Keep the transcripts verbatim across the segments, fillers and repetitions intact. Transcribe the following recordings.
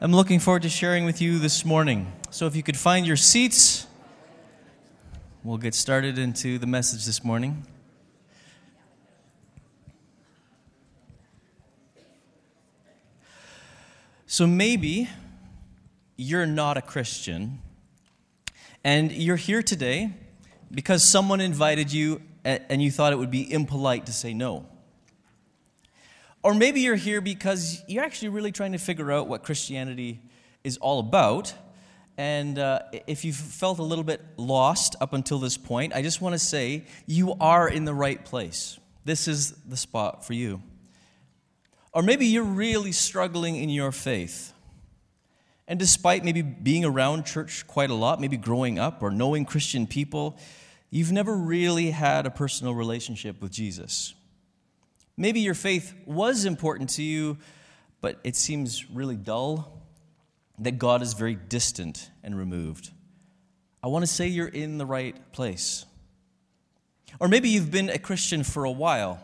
I'm looking forward to sharing with you this morning. So if you could find your seats, we'll get started into the message this morning. So maybe you're not a Christian, and you're here today because someone invited you and you thought it would be impolite to say no. Or maybe you're here because you're actually really trying to figure out what Christianity is all about. And uh, if you've felt a little bit lost up until this point, I just want to say you are in the right place. This is the spot for you. Or maybe you're really struggling in your faith. And despite maybe being around church quite a lot, maybe growing up or knowing Christian people, you've never really had a personal relationship with Jesus. Maybe your faith was important to you, but it seems really dull, that God is very distant and removed. I want to say you're in the right place. Or maybe you've been a Christian for a while,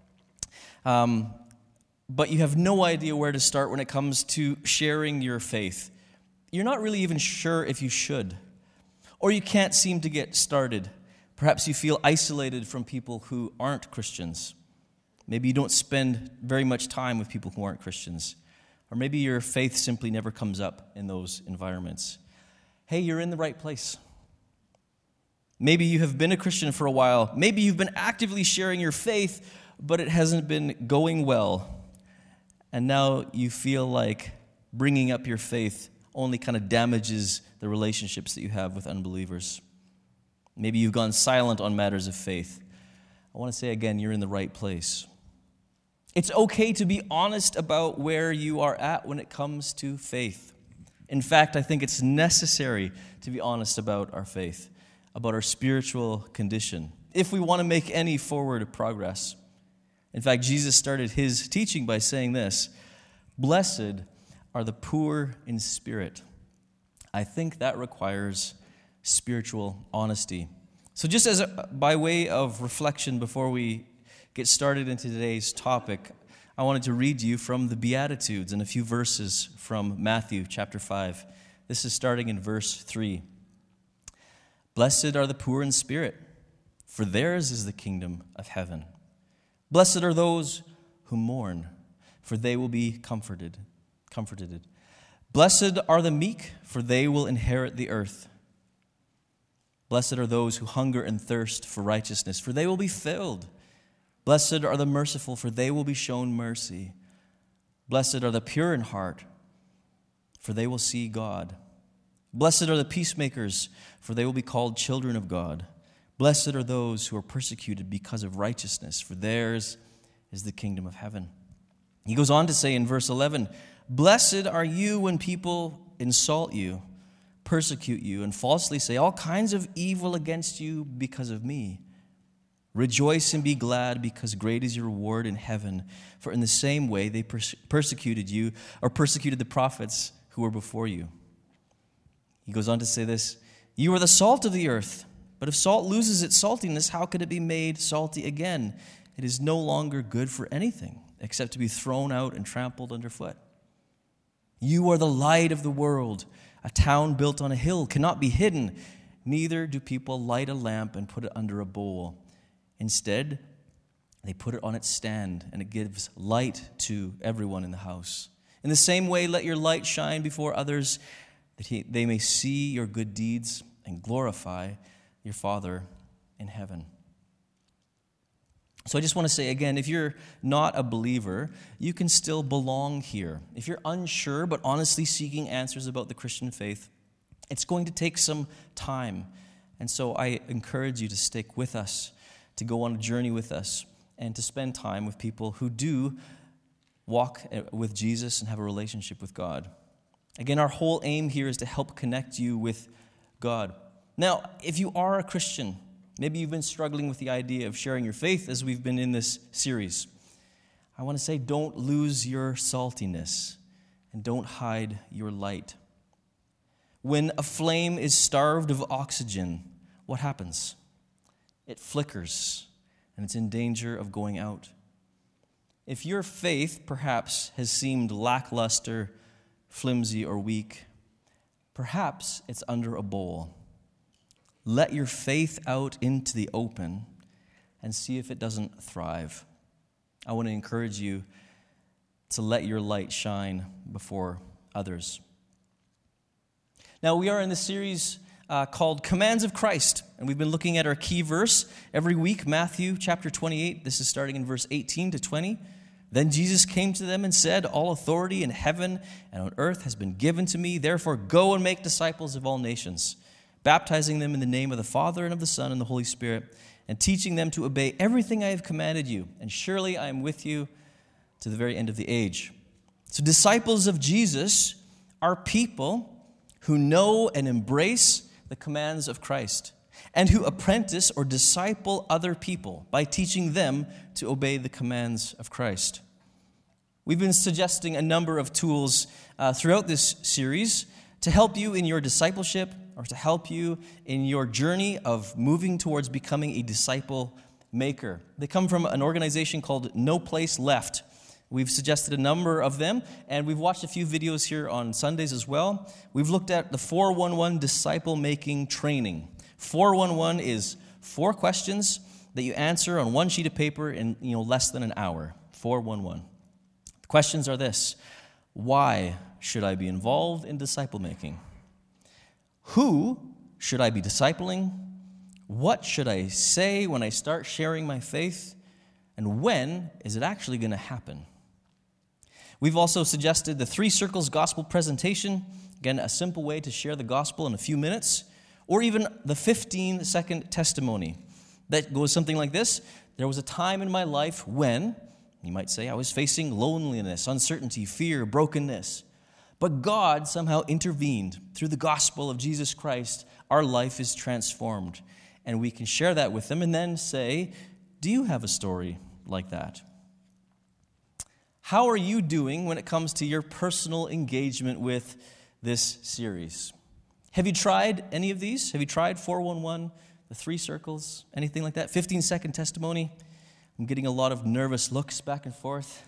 um, but you have no idea where to start when it comes to sharing your faith. You're not really even sure if you should, or you can't seem to get started. Perhaps you feel isolated from people who aren't Christians. Maybe you don't spend very much time with people who aren't Christians. Or maybe your faith simply never comes up in those environments. Hey, you're in the right place. Maybe you have been a Christian for a while. Maybe you've been actively sharing your faith, but it hasn't been going well. And now you feel like bringing up your faith only kind of damages the relationships that you have with unbelievers. Maybe you've gone silent on matters of faith. I want to say again, you're in the right place. It's okay to be honest about where you are at when it comes to faith. In fact, I think it's necessary to be honest about our faith, about our spiritual condition, if we want to make any forward progress. In fact, Jesus started his teaching by saying this: "Blessed are the poor in spirit." I think that requires spiritual honesty. So just as a, by way of reflection before we get started into today's topic, I wanted to read you from the Beatitudes and a few verses from Matthew chapter five. This is starting in verse three. "Blessed are the poor in spirit, for theirs is the kingdom of heaven. Blessed are those who mourn, for they will be comforted. Comforted. Blessed are the meek, for they will inherit the earth. Blessed are those who hunger and thirst for righteousness, for they will be filled. Blessed are the merciful, for they will be shown mercy. Blessed are the pure in heart, for they will see God. Blessed are the peacemakers, for they will be called children of God. Blessed are those who are persecuted because of righteousness, for theirs is the kingdom of heaven." He goes on to say in verse eleven, "Blessed are you when people insult you, persecute you, and falsely say all kinds of evil against you because of me. Rejoice and be glad, because great is your reward in heaven. For in the same way they perse- persecuted you, or persecuted the prophets who were before you." He goes on to say this: "You are the salt of the earth, but if salt loses its saltiness, how could it be made salty again? It is no longer good for anything except to be thrown out and trampled underfoot. You are the light of the world. A town built on a hill cannot be hidden. Neither do people light a lamp and put it under a bowl. Instead, they put it on its stand, and it gives light to everyone in the house. In the same way, let your light shine before others, that he, they may see your good deeds and glorify your Father in heaven." So I just want to say again, if you're not a believer, you can still belong here. If you're unsure but honestly seeking answers about the Christian faith, it's going to take some time. And so I encourage you to stick with us, to go on a journey with us, and to spend time with people who do walk with Jesus and have a relationship with God. Again, our whole aim here is to help connect you with God. Now, if you are a Christian, maybe you've been struggling with the idea of sharing your faith as we've been in this series, I want to say don't lose your saltiness and don't hide your light. When a flame is starved of oxygen, what happens? It flickers, and it's in danger of going out. If your faith perhaps has seemed lackluster flimsy or weak. Perhaps it's under a bowl. Let your faith out into the open and see if it doesn't thrive. I want to encourage you to let your light shine before others. Now, we are in this series uh, called Commands of Christ, and we've been looking at our key verse every week, Matthew chapter twenty-eight. This is starting in verse eighteen to twenty. Then Jesus came to them and said, "All authority in heaven and on earth has been given to me. Therefore, go and make disciples of all nations, baptizing them in the name of the Father and of the Son and the Holy Spirit, and teaching them to obey everything I have commanded you. And surely I am with you to the very end of the age." So disciples of Jesus are people who know and embrace the commands of Christ, and who apprentice or disciple other people by teaching them to obey the commands of Christ. We've been suggesting a number of tools uh, throughout this series to help you in your discipleship or to help you in your journey of moving towards becoming a disciple maker. They come from an organization called No Place Left. We've suggested a number of them, and we've watched a few videos here on Sundays as well. We've looked at the four one one disciple-making training. four one one is four questions that you answer on one sheet of paper in you know less than an hour. four one one. The questions are this: why should I be involved in disciple-making? Who should I be discipling? What should I say when I start sharing my faith? And when is it actually going to happen? We've also suggested the Three Circles Gospel Presentation. Again, a simple way to share the gospel in a few minutes. Or even the fifteen-second testimony that goes something like this: there was a time in my life when, you might say, I was facing loneliness, uncertainty, fear, brokenness. But God somehow intervened. Through the gospel of Jesus Christ, our life is transformed. And we can share that with them and then say, do you have a story like that? How are you doing when it comes to your personal engagement with this series? Have you tried any of these? Have you tried four one one, the Three Circles, anything like that? fifteen-second testimony. I'm getting a lot of nervous looks back and forth.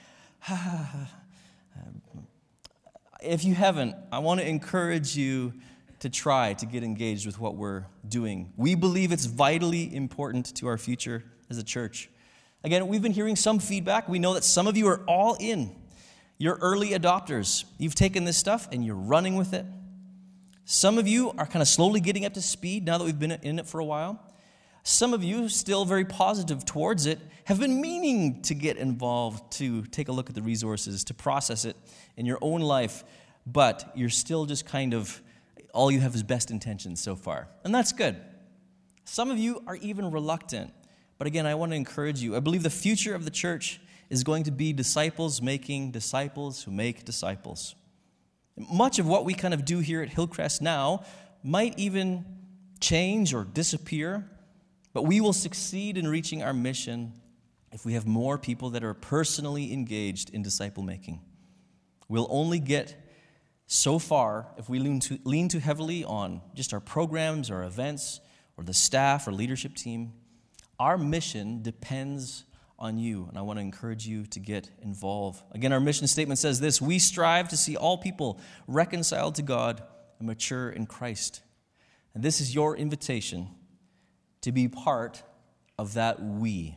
If you haven't, I want to encourage you to try to get engaged with what we're doing. We believe it's vitally important to our future as a church. Again, we've been hearing some feedback. We know that some of you are all in. You're early adopters. You've taken this stuff and you're running with it. Some of you are kind of slowly getting up to speed now that we've been in it for a while. Some of you, still very positive towards it, have been meaning to get involved, to take a look at the resources, to process it in your own life, but you're still just kind of, all you have is best intentions so far. And that's good. Some of you are even reluctant. But again, I want to encourage you. I believe the future of the church is going to be disciples making disciples who make disciples. Much of what we kind of do here at Hillcrest now might even change or disappear, but we will succeed in reaching our mission if we have more people that are personally engaged in disciple making. We'll only get so far if we lean too, lean too heavily on just our programs or events or the staff or leadership team. Our mission depends on you, and I want to encourage you to get involved. Again, our mission statement says this: we strive to see all people reconciled to God and mature in Christ. And this is your invitation to be part of that we.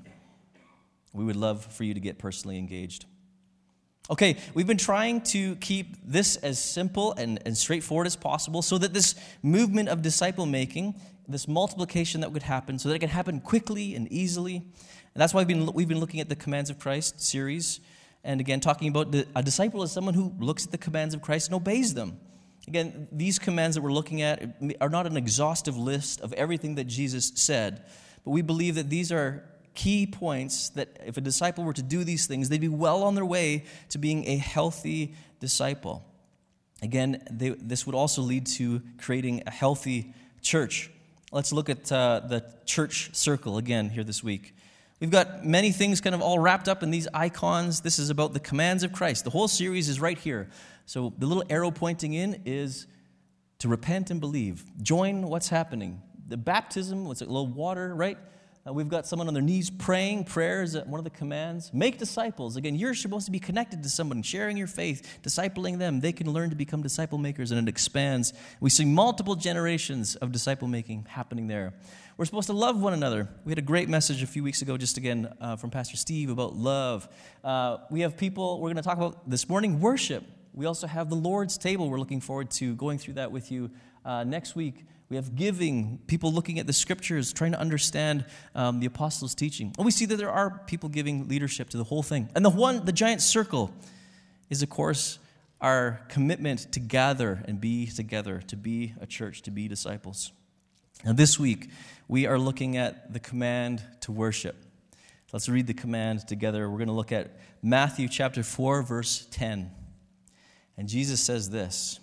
We would love for you to get personally engaged. Okay, we've been trying to keep this as simple and, and straightforward as possible so that this movement of disciple making, this multiplication that would happen, so that it can happen quickly and easily. And that's why we've been, we've been looking at the Commands of Christ series. And again, talking about the, a disciple is someone who looks at the commands of Christ and obeys them. Again, these commands that we're looking at are not an exhaustive list of everything that Jesus said, but we believe that these are key points that if a disciple were to do these things, they'd be well on their way to being a healthy disciple. Again, they, this would also lead to creating a healthy church. Let's look at uh, the church circle again here this week. We've got many things kind of all wrapped up in these icons. This is about the commands of Christ. The whole series is right here. So the little arrow pointing in is to repent and believe. Join what's happening. The baptism, what's it, a little water, right? Uh, we've got someone on their knees praying prayers at one of the commands. Make disciples. Again, you're supposed to be connected to someone, sharing your faith, discipling them. They can learn to become disciple makers, and it expands. We see multiple generations of disciple making happening there. We're supposed to love one another. We had a great message a few weeks ago, just again uh, from Pastor Steve about love. Uh, we have people we're going to talk about this morning, worship. We also have the Lord's table. We're looking forward to going through that with you uh, next week. We have giving, people looking at the scriptures, trying to understand um, the apostles' teaching. And we see that there are people giving leadership to the whole thing. And the one, the giant circle, is, of course, our commitment to gather and be together, to be a church, to be disciples. Now, this week, we are looking at the command to worship. Let's read the command together. We're going to look at Matthew chapter four, verse ten. And Jesus says this: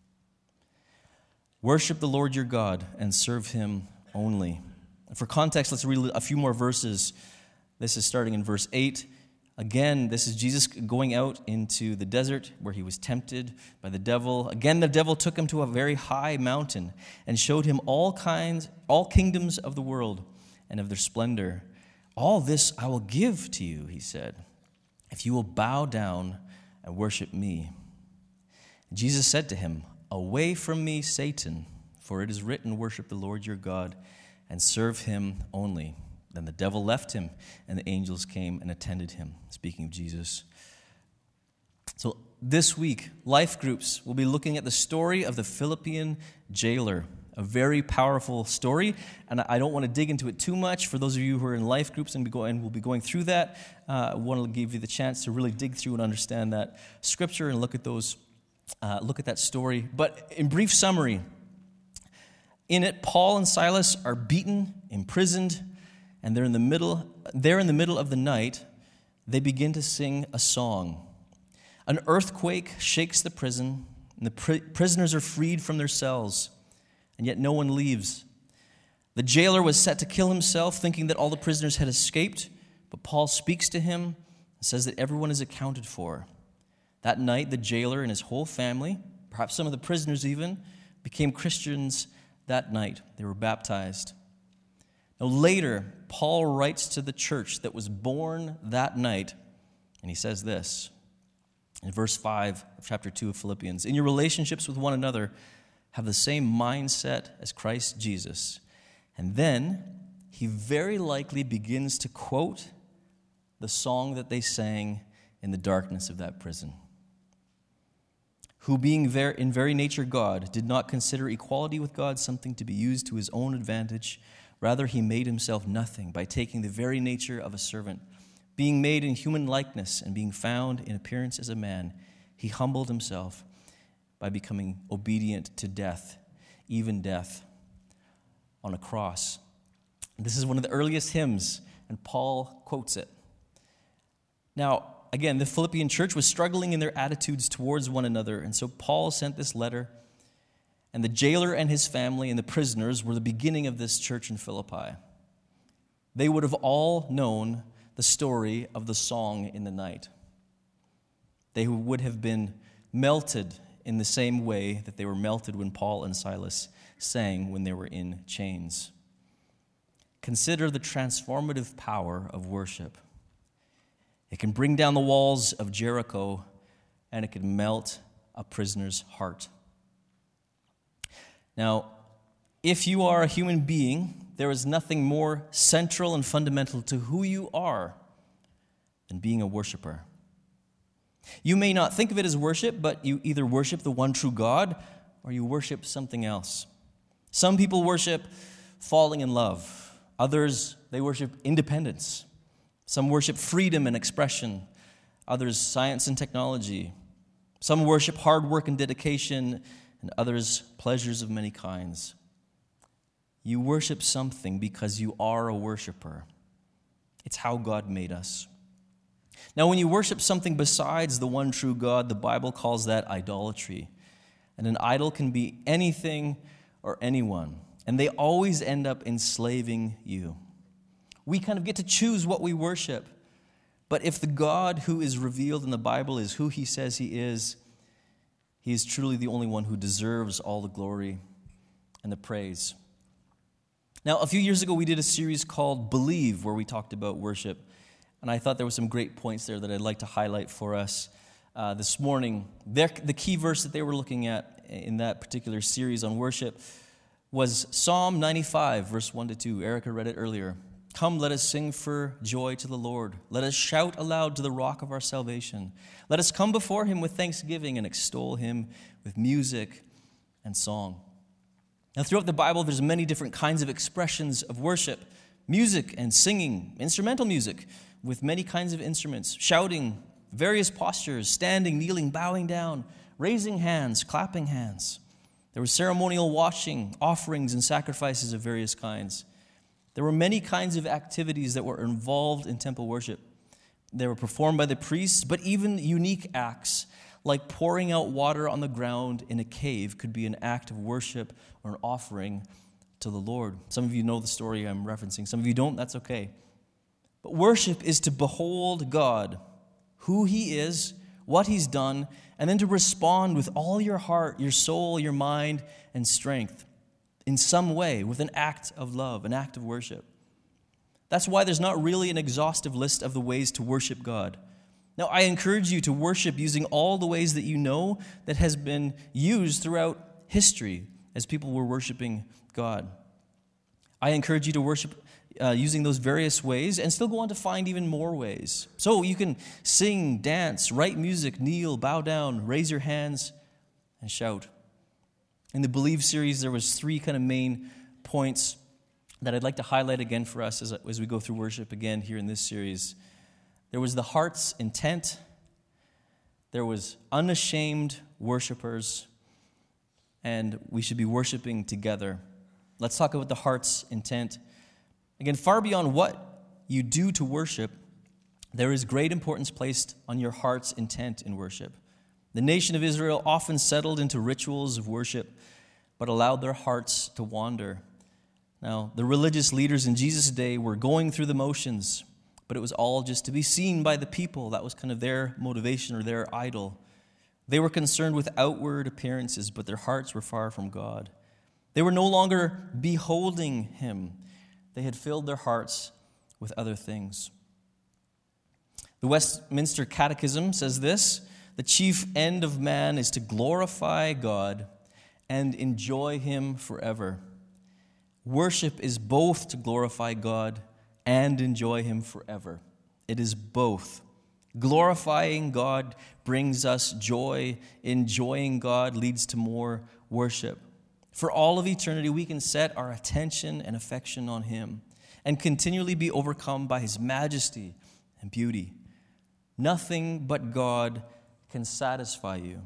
worship the Lord your God and serve him only. For context, let's read a few more verses. This is starting in verse eight. Again, this is Jesus going out into the desert where he was tempted by the devil. Again, the devil took him to a very high mountain and showed him all kinds, all kingdoms of the world and of their splendor. All this I will give to you, he said, if you will bow down and worship me. Jesus said to him, away from me, Satan, for it is written, worship the Lord your God and serve him only. Then the devil left him, and the angels came and attended him. Speaking of Jesus. So this week, life groups will be looking at the story of the Philippian jailer, a very powerful story, and I don't want to dig into it too much. For those of you who are in life groups and we'll be going through that, uh, I want to give you the chance to really dig through and understand that scripture and look at those, uh, look at that story. But in brief summary, in it, Paul and Silas are beaten, imprisoned, and they're in the middle. They're in the middle of the night. They begin to sing a song. An earthquake shakes the prison, and the pri- prisoners are freed from their cells, and yet no one leaves. The jailer was set to kill himself, thinking that all the prisoners had escaped, but Paul speaks to him and says that everyone is accounted for. That night, the jailer and his whole family, perhaps some of the prisoners even, became Christians that night. They were baptized. Now later, Paul writes to the church that was born that night, and he says this in verse five of chapter two of Philippians: in your relationships with one another, have the same mindset as Christ Jesus. And then he very likely begins to quote the song that they sang in the darkness of that prison. Who, being in very nature God, did not consider equality with God something to be used to his own advantage. Rather, he made himself nothing by taking the very nature of a servant. Being made in human likeness and being found in appearance as a man, he humbled himself by becoming obedient to death, even death on a cross. This is one of the earliest hymns, and Paul quotes it. Now, again, the Philippian church was struggling in their attitudes towards one another, and so Paul sent this letter. And the jailer and his family and the prisoners were the beginning of this church in Philippi. They would have all known the story of the song in the night. They would have been melted in the same way that they were melted when Paul and Silas sang when they were in chains. Consider the transformative power of worship. It can bring down the walls of Jericho, and it can melt a prisoner's heart. Now, if you are a human being, there is nothing more central and fundamental to who you are than being a worshiper. You may not think of it as worship, but you either worship the one true God or you worship something else. Some people worship falling in love. Others, they worship independence. Some worship freedom and expression. Others, science and technology. Some worship hard work and dedication, and others, pleasures of many kinds. You worship something because you are a worshiper. It's how God made us. Now, when you worship something besides the one true God, the Bible calls that idolatry. And an idol can be anything or anyone, and they always end up enslaving you. We kind of get to choose what we worship. But if the God who is revealed in the Bible is who he says he is, he is truly the only one who deserves all the glory and the praise. Now, a few years ago, we did a series called Believe, where we talked about worship. And I thought there were some great points there that I'd like to highlight for us uh, this morning. Their, the key verse that they were looking at in that particular series on worship was Psalm ninety-five, verse one to two. Erica read it earlier. Come, let us sing for joy to the Lord. Let us shout aloud to the rock of our salvation. Let us come before him with thanksgiving and extol him with music and song. Now, throughout the Bible, there's many different kinds of expressions of worship. Music and singing, instrumental music with many kinds of instruments, shouting, various postures, standing, kneeling, bowing down, raising hands, clapping hands. There was ceremonial washing, offerings, and sacrifices of various kinds. There were many kinds of activities that were involved in temple worship. They were performed by the priests, but even unique acts like pouring out water on the ground in a cave could be an act of worship or an offering to the Lord. Some of you know the story I'm referencing. Some of you don't, that's okay. But worship is to behold God, who he is, what he's done, and then to respond with all your heart, your soul, your mind, and strength in some way with an act of love, an act of worship. That's why there's not really an exhaustive list of the ways to worship God. Now, I encourage you to worship using all the ways that you know that has been used throughout history as people were worshiping God. I encourage you to worship uh, using those various ways and still go on to find even more ways. So you can sing, dance, write music, kneel, bow down, raise your hands, and shout. In the Believe series, there was three kind of main points that I'd like to highlight again for us as, as we go through worship again here in this series. There was the heart's intent. There was unashamed worshipers. And we should be worshiping together. Let's talk about the heart's intent. Again, far beyond what you do to worship, there is great importance placed on your heart's intent in worship. The nation of Israel often settled into rituals of worship, but allowed their hearts to wander. Now, the religious leaders in Jesus' day were going through the motions, but it was all just to be seen by the people. That was kind of their motivation or their idol. They were concerned with outward appearances, but their hearts were far from God. They were no longer beholding him. They had filled their hearts with other things. The Westminster Catechism says this: the chief end of man is to glorify God and enjoy him forever. Worship is both to glorify God and enjoy him forever. It is both. Glorifying God brings us joy. Enjoying God leads to more worship. For all of eternity, we can set our attention and affection on him and continually be overcome by his majesty and beauty. Nothing but God can satisfy you.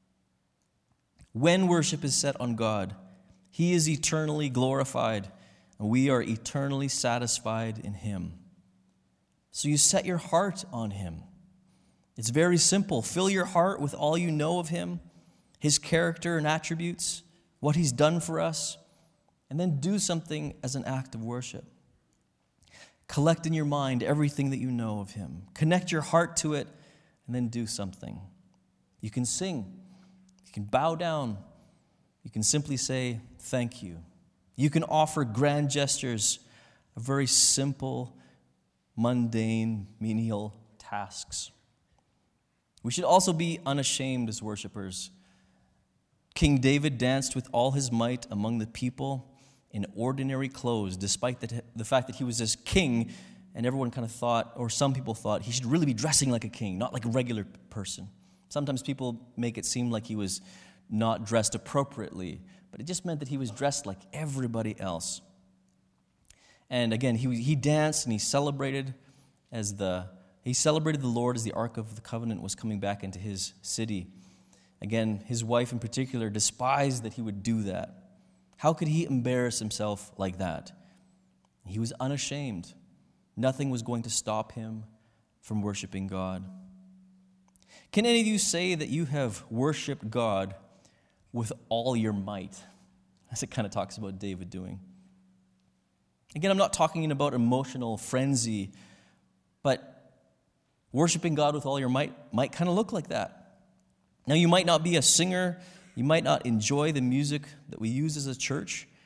When worship is set on God, he is eternally glorified, and we are eternally satisfied in him. So you set your heart on him. It's very simple. Fill your heart with all you know of him, his character and attributes, what he's done for us, and then do something as an act of worship. Collect in your mind everything that you know of him. Connect your heart to it, and then do something. You can sing. You can bow down. You can simply say, thank you. You can offer grand gestures of very simple, mundane, menial tasks. We should also be unashamed as worshipers. King David danced with all his might among the people in ordinary clothes, despite the, the fact that he was this king, and everyone kind of thought, or some people thought, he should really be dressing like a king, not like a regular person. Sometimes people make it seem like he was not dressed appropriately, but it just meant that he was dressed like everybody else. And again, he he danced and he celebrated as the he celebrated the Lord as the Ark of the Covenant was coming back into his city. Again, his wife in particular despised that he would do that. How could he embarrass himself like that? He was unashamed. Nothing was going to stop him from worshiping God. Can any of you say that you have worshiped God with all your might? As it kind of talks about David doing. Again, I'm not talking about emotional frenzy, but worshiping God with all your might might kind of look like that. Now, you might not be a singer, you might not enjoy the music that we use as a church,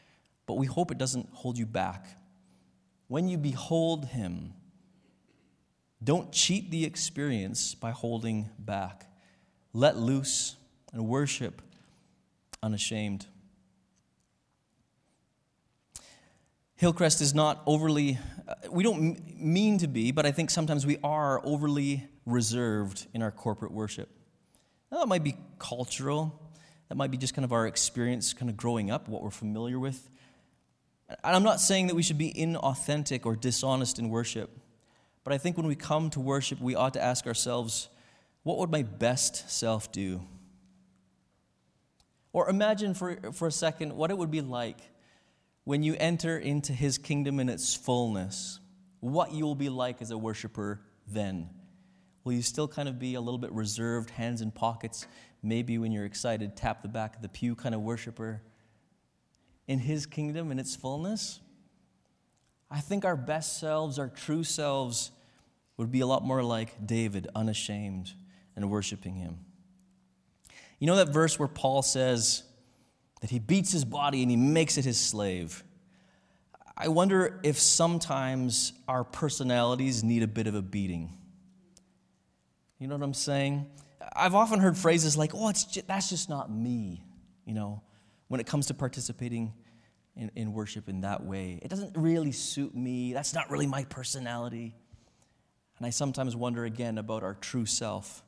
but we hope it doesn't hold you back. When you behold him, don't cheat the experience by holding back. Let loose and worship unashamed. Hillcrest is not overly, uh, we don't mean to be, but I think sometimes we are overly reserved in our corporate worship. Now, that might be cultural. That might be just kind of our experience kind of growing up, what we're familiar with. And I'm not saying that we should be inauthentic or dishonest in worship, but I think when we come to worship, we ought to ask ourselves, what would my best self do? Or imagine for, for a second what it would be like when you enter into his kingdom in its fullness, what you will be like as a worshiper then. Will you still kind of be a little bit reserved, hands in pockets, maybe when you're excited, tap the back of the pew kind of worshiper? In his kingdom in its fullness, I think our best selves, our true selves, would be a lot more like David, unashamed and worshiping him. You know that verse where Paul says that he beats his body and he makes it his slave? I wonder if sometimes our personalities need a bit of a beating. You know what I'm saying? I've often heard phrases like, oh, it's just, that's just not me, you know, when it comes to participating in, in worship in that way. It doesn't really suit me. That's not really my personality. And I sometimes wonder again about our true self.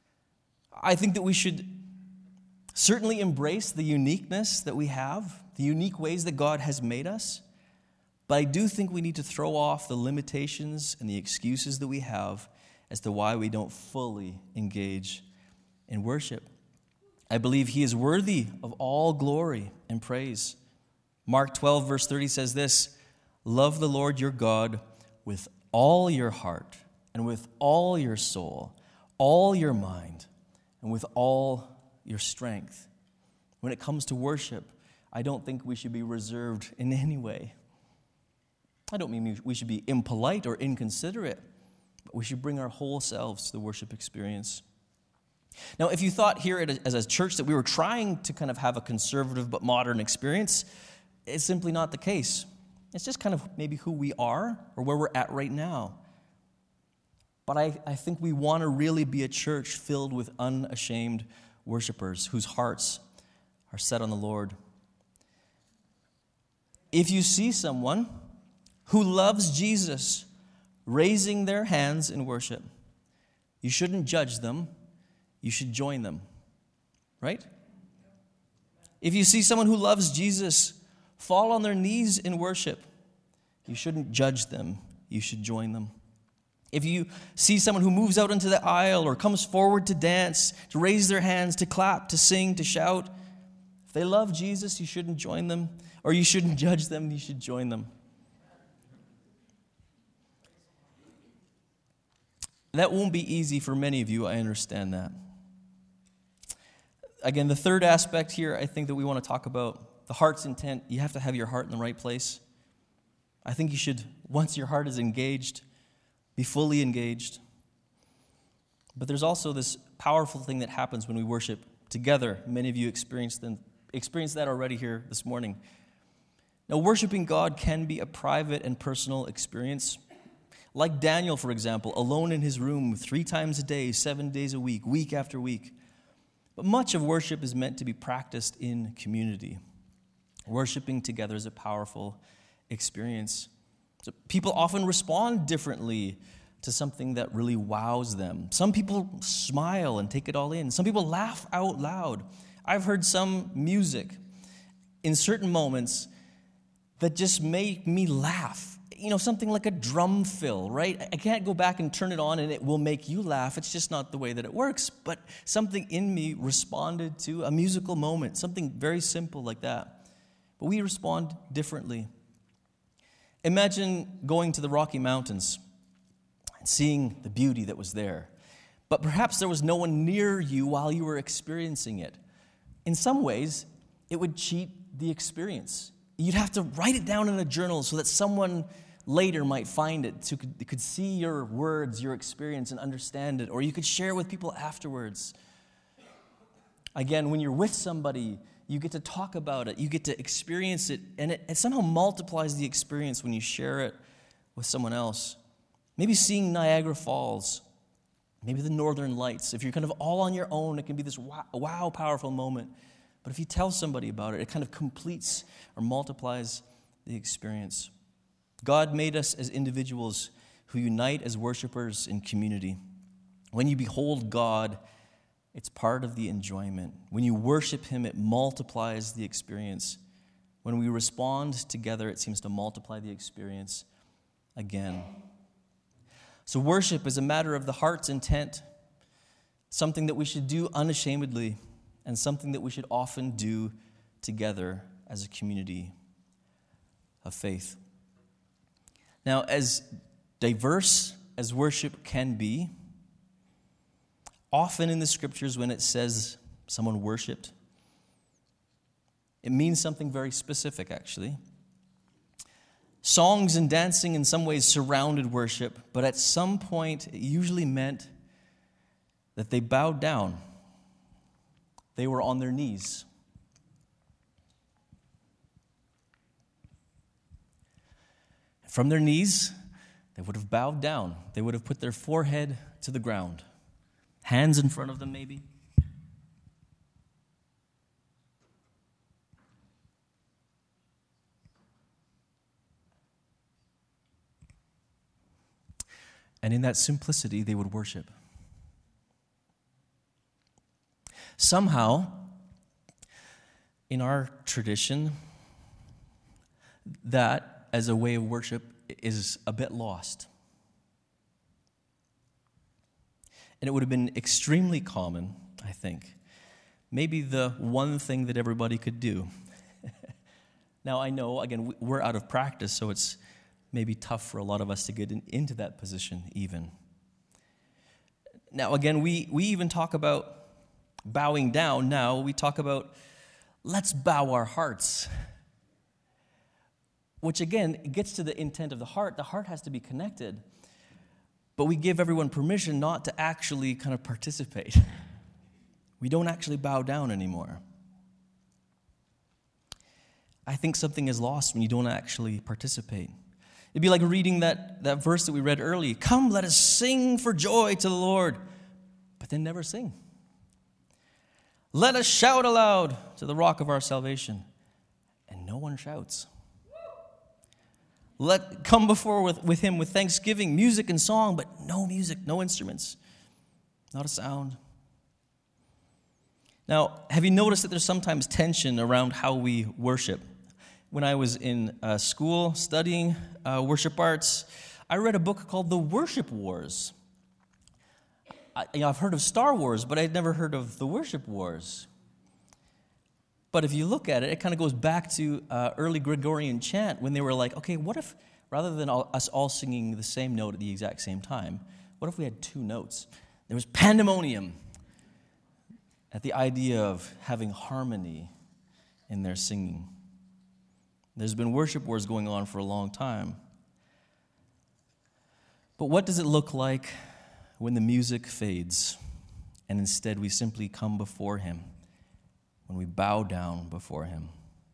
I think that we should certainly embrace the uniqueness that we have, the unique ways that God has made us. But I do think we need to throw off the limitations and the excuses that we have as to why we don't fully engage in worship. I believe he is worthy of all glory and praise. Mark twelve, verse thirty says this, love the Lord your God with all your heart and with all your soul, all your mind, and with all your strength. When it comes to worship, I don't think we should be reserved in any way. I don't mean we should be impolite or inconsiderate, but we should bring our whole selves to the worship experience. Now, if you thought here as a church that we were trying to kind of have a conservative but modern experience, it's simply not the case. It's just kind of maybe who we are or where we're at right now. But I, I think we want to really be a church filled with unashamed worshipers whose hearts are set on the Lord. If you see someone who loves Jesus raising their hands in worship, you shouldn't judge them. You should join them, right? If you see someone who loves Jesus fall on their knees in worship, you shouldn't judge them. You should join them. If you see someone who moves out into the aisle or comes forward to dance, to raise their hands, to clap, to sing, to shout, if they love Jesus, you shouldn't join them, or you shouldn't judge them, you should join them. That won't be easy for many of you, I understand that. Again, the third aspect here, I think that we want to talk about, the heart's intent. You have to have your heart in the right place. I think you should, once your heart is engaged, be fully engaged. But there's also this powerful thing that happens when we worship together. Many of you experienced, them, experienced that already here this morning. Now, worshiping God can be a private and personal experience. Like Daniel, for example, alone in his room three times a day, seven days a week, week after week. But much of worship is meant to be practiced in community. Worshiping together is a powerful experience. So people often respond differently to something that really wows them. Some people smile and take it all in. Some people laugh out loud. I've heard some music in certain moments that just make me laugh. You know, something like a drum fill, right? I can't go back and turn it on and it will make you laugh. It's just not the way that it works. But something in me responded to a musical moment, something very simple like that. But we respond differently. Imagine going to the Rocky Mountains and seeing the beauty that was there. But perhaps there was no one near you while you were experiencing it. In some ways, it would cheat the experience. You'd have to write it down in a journal so that someone later might find it, so could, could see your words, your experience, and understand it. Or you could share it with people afterwards. Again, when you're with somebody, you get to talk about it, you get to experience it, and it, it somehow multiplies the experience when you share it with someone else. Maybe seeing Niagara Falls, maybe the Northern Lights. If you're kind of all on your own, it can be this wow, wow powerful moment. But if you tell somebody about it, it kind of completes or multiplies the experience. God made us as individuals who unite as worshipers in community. When you behold God, it's part of the enjoyment. When you worship Him, it multiplies the experience. When we respond together, it seems to multiply the experience again. So worship is a matter of the heart's intent, something that we should do unashamedly, and something that we should often do together as a community of faith. Now, as diverse as worship can be, often in the scriptures when it says someone worshiped, it means something very specific, actually. Songs and dancing in some ways surrounded worship, but at some point it usually meant that they bowed down. They were on their knees. From their knees, they would have bowed down. They would have put their forehead to the ground. Hands in front of them, maybe. And in that simplicity, they would worship. Somehow, in our tradition, that as a way of worship is a bit lost. And it would have been extremely common, I think, maybe the one thing that everybody could do. Now, I know, again, we're out of practice, so it's maybe tough for a lot of us to get in, into that position even. Now, again, we, we even talk about bowing down. Now, we talk about let's bow our hearts. Which, again, gets to the intent of the heart. The heart has to be connected. But we give everyone permission not to actually kind of participate. We don't actually bow down anymore. I think something is lost when you don't actually participate. It'd be like reading that, that verse that we read earlier. Come, let us sing for joy to the Lord. But then never sing. Let us shout aloud to the rock of our salvation. And no one shouts. Let come before with, with him with thanksgiving, music and song, but no music, no instruments, not a sound. Now, have you noticed that there's sometimes tension around how we worship? When I was in uh, school studying uh, worship arts, I read a book called The Worship Wars. I, you know, I've heard of Star Wars, but I'd never heard of The Worship Wars. But if you look at it, it kind of goes back to uh, early Gregorian chant when they were like, okay, what if, rather than all, us all singing the same note at the exact same time, what if we had two notes? There was pandemonium at the idea of having harmony in their singing. There's been worship wars going on for a long time. But what does it look like when the music fades and instead we simply come before Him? When we bow down before Him.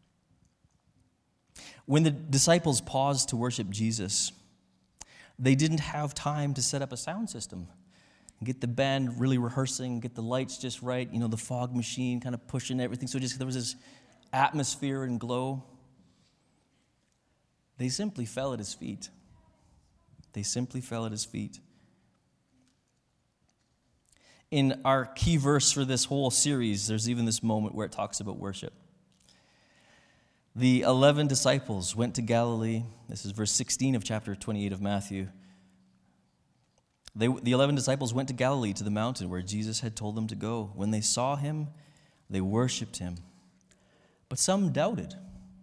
When the disciples paused to worship Jesus, they didn't have time to set up a sound system, get the band really rehearsing, get the lights just right, you know, the fog machine kind of pushing everything, so just there was this atmosphere and glow. They simply fell at His feet. They simply fell at His feet. In our key verse for this whole series, there's even this moment where it talks about worship. The eleven disciples went to Galilee. This is verse sixteen of chapter twenty-eight of Matthew. They, the eleven disciples went to Galilee to the mountain where Jesus had told them to go. When they saw Him, they worshiped Him. But some doubted.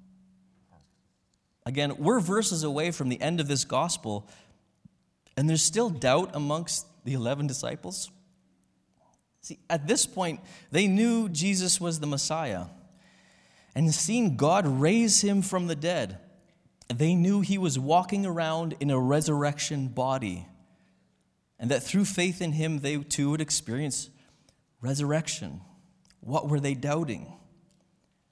Again, we're verses away from the end of this gospel, and there's still doubt amongst the eleven disciples. See, at this point, they knew Jesus was the Messiah. And seeing God raise Him from the dead, they knew He was walking around in a resurrection body. And that through faith in Him, they too would experience resurrection. What were they doubting?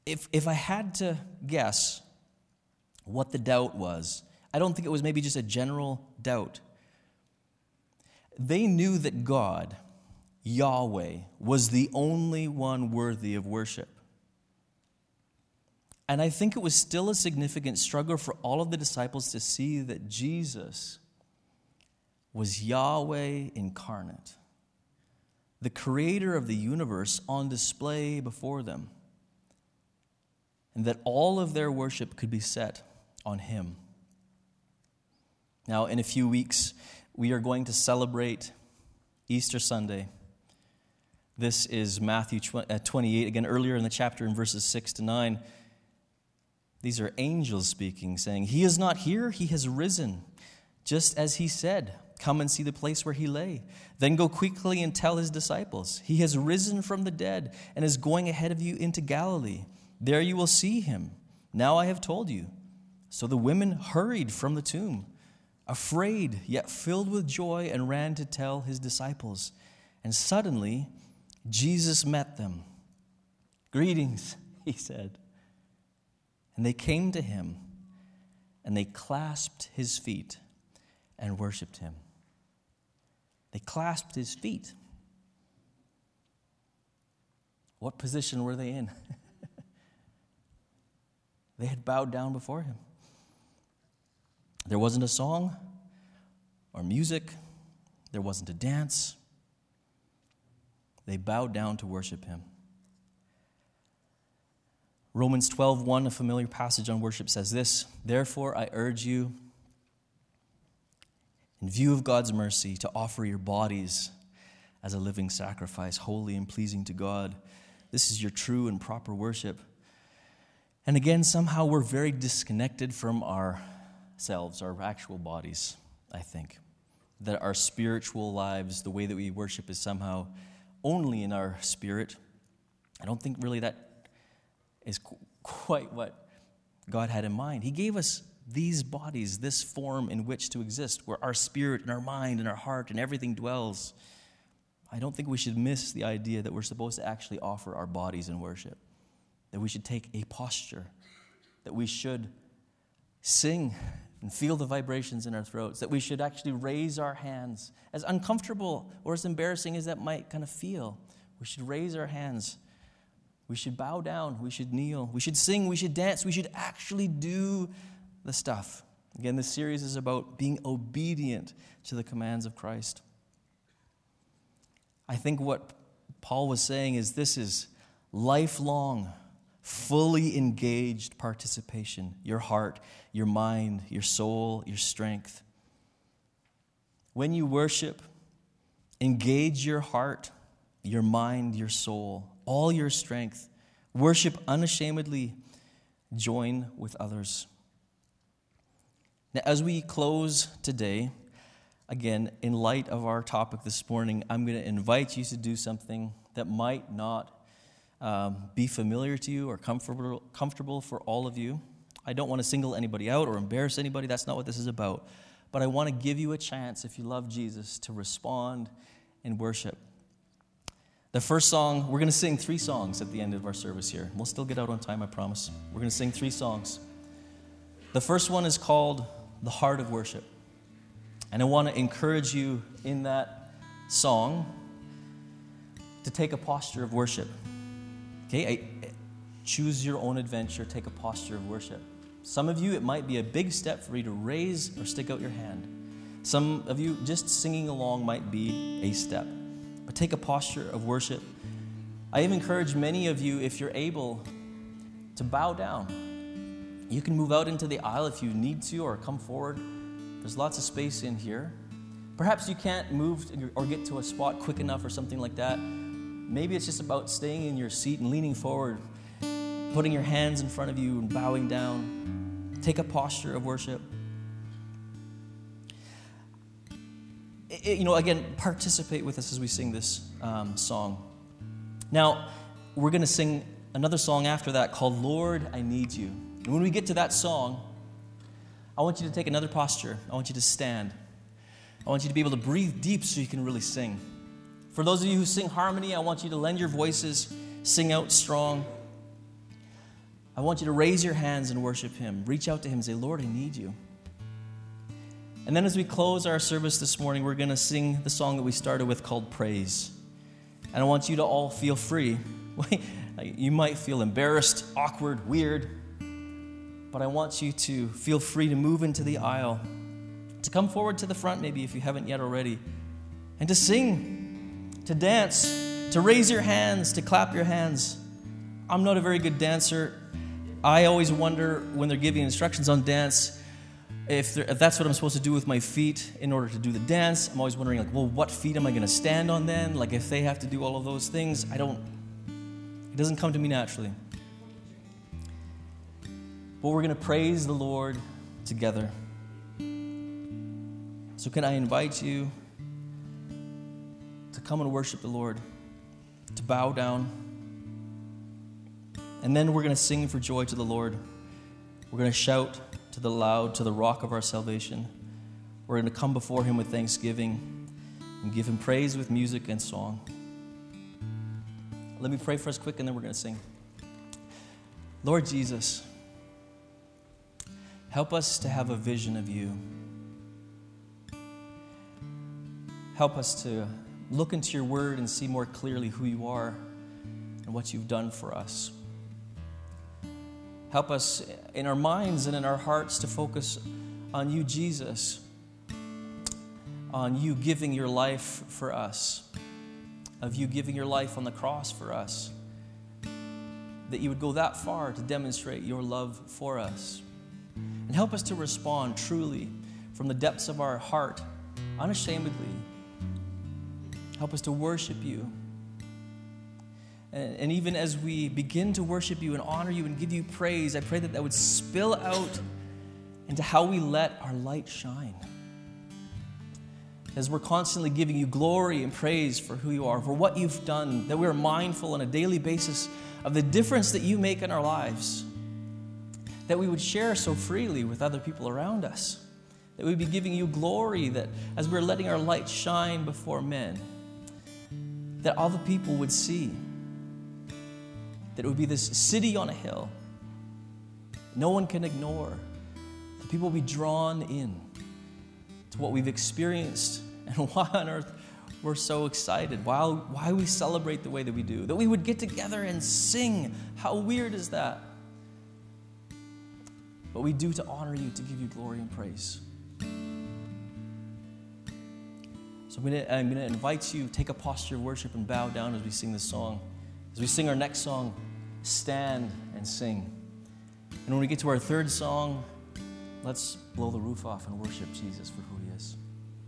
if, if I had to guess what the doubt was, I don't think it was maybe just a general doubt. They knew that God, Yahweh, was the only one worthy of worship. And I think it was still a significant struggle for all of the disciples to see that Jesus was Yahweh incarnate, the creator of the universe on display before them, and that all of their worship could be set on him. Now, in a few weeks, we are going to celebrate Easter Sunday. This is Matthew twenty-eight, again, earlier in the chapter in verses six to nine. These are angels speaking, saying, "He is not here, he has risen, just as he said. Come and see the place where he lay. Then go quickly and tell his disciples, he has risen from the dead and is going ahead of you into Galilee. There you will see him. Now I have told you." So the women hurried from the tomb, afraid, yet filled with joy, and ran to tell his disciples. And suddenly Jesus met them. "Greetings," he said. And they came to him, and they clasped his feet and worshiped him. They clasped his feet. What position were they in? They had bowed down before him. There wasn't a song or music. There wasn't a dance. They bowed down to worship him. Romans twelve one, a familiar passage on worship, says this: "Therefore I urge you, in view of God's mercy, to offer your bodies as a living sacrifice, holy and pleasing to God. This is your true and proper worship." And again, somehow we're very disconnected from ourselves, our actual bodies, I think. That our spiritual lives, the way that we worship, is somehow only in our spirit. I don't think really that is qu- quite what God had in mind. He gave us these bodies, this form in which to exist, where our spirit and our mind and our heart and everything dwells. I don't think we should miss the idea that we're supposed to actually offer our bodies in worship, that we should take a posture, that we should sing and feel the vibrations in our throats, that we should actually raise our hands, as uncomfortable or as embarrassing as that might kind of feel. We should raise our hands. We should bow down. We should kneel. We should sing. We should dance. We should actually do the stuff. Again, this series is about being obedient to the commands of Christ. I think what Paul was saying is this is lifelong, fully engaged participation. Your heart, your mind, your soul, your strength. When you worship, engage your heart, your mind, your soul, all your strength. Worship unashamedly. Join with others. Now, as we close today, again, in light of our topic this morning, I'm going to invite you to do something that might not um, be familiar to you or comfortable, comfortable for all of you. I don't want to single anybody out or embarrass anybody. That's not what this is about. But I want to give you a chance, if you love Jesus, to respond in worship. The first song, we're going to sing three songs at the end of our service here. We'll still get out on time, I promise. We're going to sing three songs. The first one is called "The Heart of Worship." And I want to encourage you in that song to take a posture of worship. Okay, I, choose your own adventure, take a posture of worship. Some of you, it might be a big step for you to raise or stick out your hand. Some of you, just singing along might be a step. But take a posture of worship. I even encourage many of you, if you're able, to bow down. You can move out into the aisle if you need to, or come forward. There's lots of space in here. Perhaps you can't move or get to a spot quick enough or something like that. Maybe it's just about staying in your seat and leaning forward, putting your hands in front of you and bowing down. Take a posture of worship. It, you know, again, participate with us as we sing this um, song. Now, we're going to sing another song after that called "Lord, I Need You." And when we get to that song, I want you to take another posture. I want you to stand. I want you to be able to breathe deep so you can really sing. For those of you who sing harmony, I want you to lend your voices, sing out strong. I want you to raise your hands and worship Him. Reach out to Him and say, Lord, I need you. And then as we close our service this morning, we're going to sing the song that we started with called Praise. And I want you to all feel free. You might feel embarrassed, awkward, weird, but I want you to feel free to move into the aisle, to come forward to the front maybe if you haven't yet already, and to sing, to dance, to raise your hands, to clap your hands. I'm not a very good dancer. I always wonder when they're giving instructions on dance, if, if that's what I'm supposed to do with my feet in order to do the dance. I'm always wondering, like, well, what feet am I going to stand on then? Like, if they have to do all of those things, I don't, it doesn't come to me naturally. But we're going to praise the Lord together. So can I invite you to come and worship the Lord, to bow down, and then we're going to sing for joy to the Lord. We're going to shout to the loud, to the rock of our salvation. We're going to come before Him with thanksgiving and give Him praise with music and song. Let me pray for us quick, and then we're going to sing. Lord Jesus, help us to have a vision of You. Help us to look into Your Word and see more clearly who You are and what You've done for us. Help us in our minds and in our hearts to focus on You, Jesus, on You giving Your life for us, of You giving Your life on the cross for us, that You would go that far to demonstrate Your love for us. And help us to respond truly from the depths of our heart, unashamedly. Help us to worship You. And, and even as we begin to worship You and honor You and give You praise, I pray that that would spill out into how we let our light shine. As we're constantly giving You glory and praise for who You are, for what You've done, that we're mindful on a daily basis of the difference that You make in our lives, that we would share so freely with other people around us, that we'd be giving You glory, that as we're letting our light shine before men, that all the people would see, that it would be this city on a hill no one can ignore. The people will be drawn in to what we've experienced and why on earth we're so excited, why, why we celebrate the way that we do, that we would get together and sing. How weird is that? But we do to honor You, to give You glory and praise. So I'm going to I'm going to invite you, take a posture of worship and bow down as we sing this song. As we sing our next song, stand and sing. And when we get to our third song, let's blow the roof off and worship Jesus for who He is.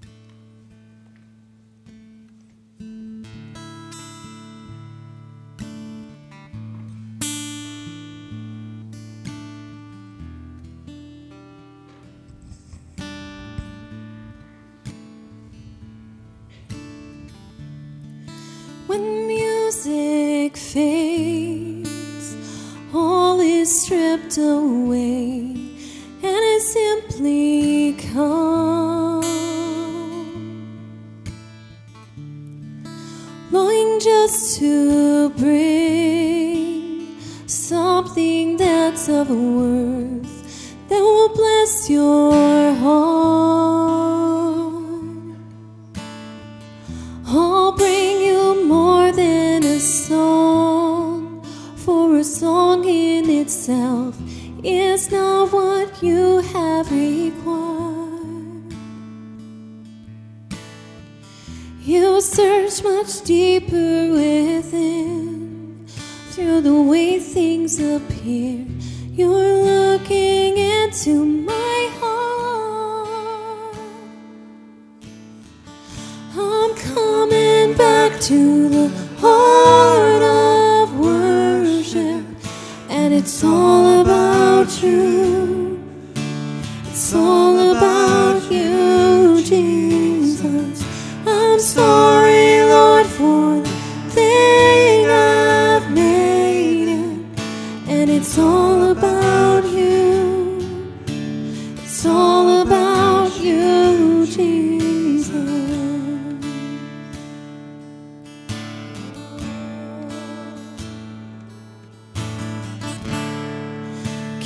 When music fades, all is stripped away, and I simply come, longing just to bring something that's of worth that will bless Your heart. I'll bring You more than a song, for a song in itself is not what You have required. You search much deeper within, through the way things appear. You're looking into my heart. I'm coming back to the heart of worship, and it's all about You. It's all about You, Jesus. I'm sorry, Lord, for the thing I've made it, and it's all about You. It's all about You, Jesus.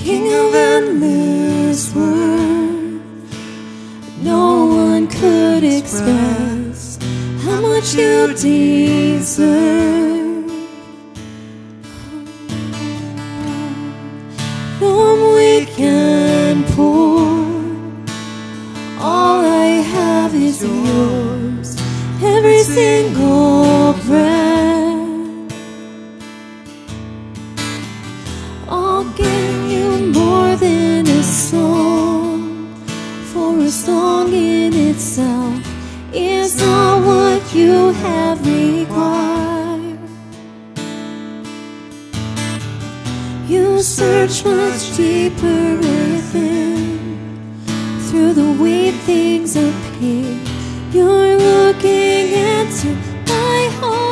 King of endless worth. No one could express how much you deserve. From weak and poor, all I have is yours, every single breath. I'll give you more than a song, for a song in itself is not what you have required. You search much deeper within, through the way things appear. You're looking into my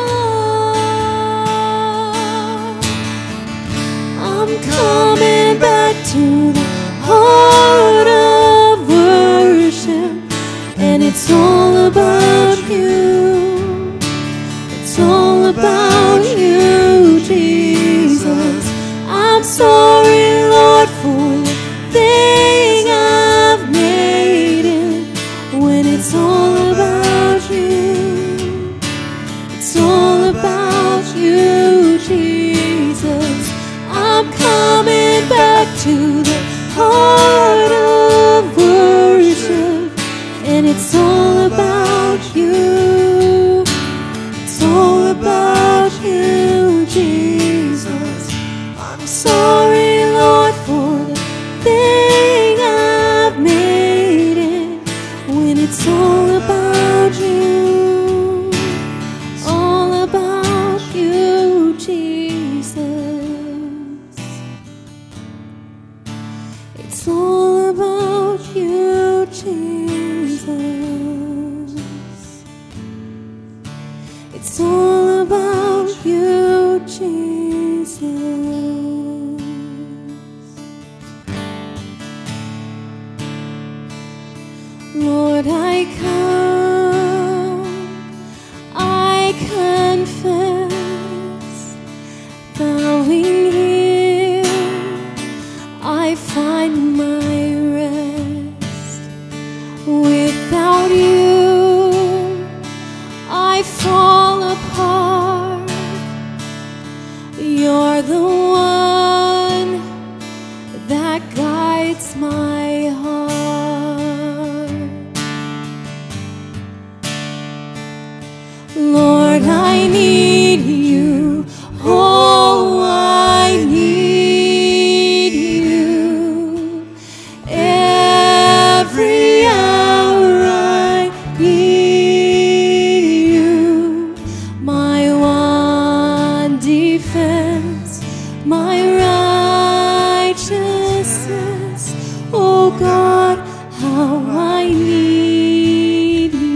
heart. I'm coming back to the heart of worship, and it's all about you. It's all about you, Jesus. I'm sorry, Lord, for the thing I've made it. When it's all about you, it's all about you, Jesus. I'm coming back to the heart of worship, and it's all about you. It's all about you, Jesus. I'm sorry, Lord, for the thing I've made it. When it's all about you, all about you, Jesus. It's all about you, Jesus. It's all about you, Jesus. Lord, I come, I confess, bowing here, I find my rest. Without you, I fall apart. You're the one that guides my heart. Lord, I need you. Oh, I need you. Every hour I need you. My one defense, my righteousness. Oh God, how I need you.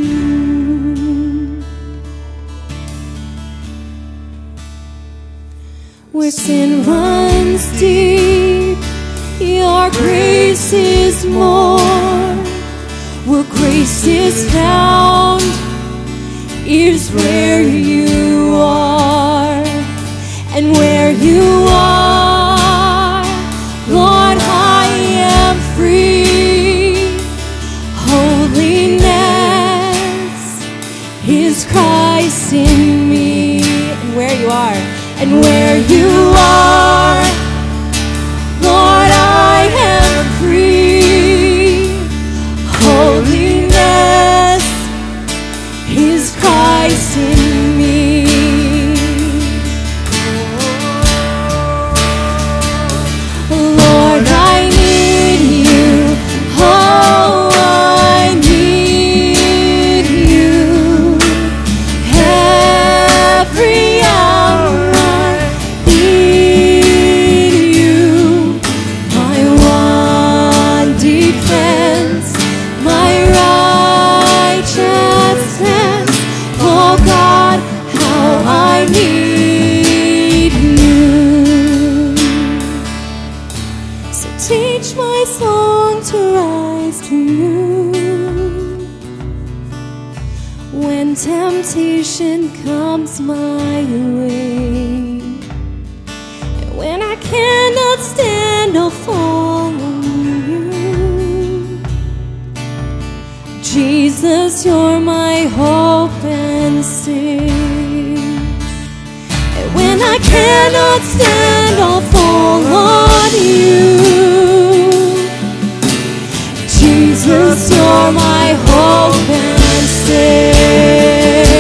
Where sin runs deep, your grace is more. Where grace is found is where you are. And where you are, Lord, I am free. Holiness is Christ in me. And where you are, and where you are, Lord, I am free. Holiness is Christ in me. Lord, I need you. Oh, I need you. Every hour I need you. My one defense, my righteousness. Oh God, how I need you. So teach my song to rise to you. When temptation comes my way, and when I cannot stand stand, I'll follow you. Jesus, you're my hope and stay. And when I cannot stand, I'll fall on you. Jesus, you're my hope and stay.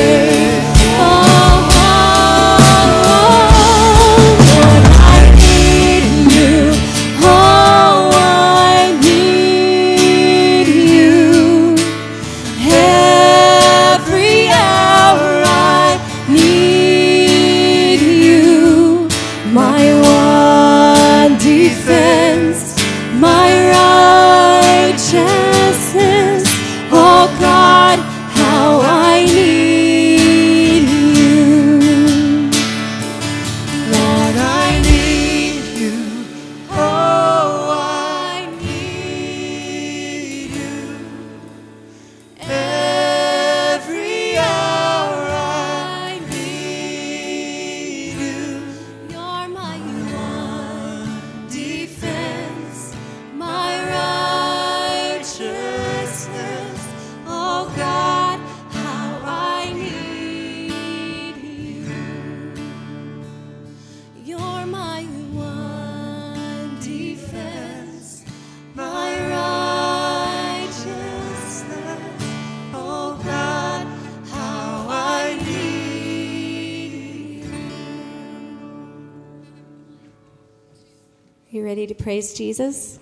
You ready to praise Jesus?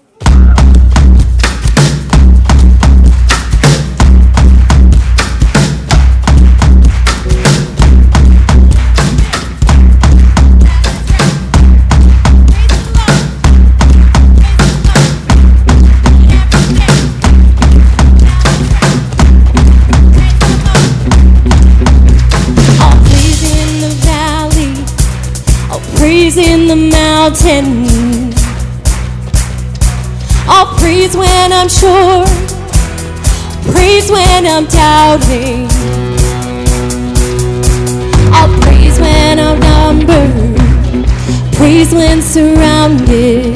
In the mountain, I'll praise when I'm sure, praise when I'm doubting, I'll praise when outnumbered, praise when surrounded,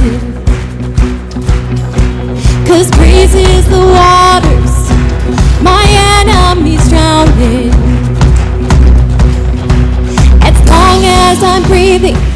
'cause praise is the waters my enemies drowned in. As long as I'm breathing,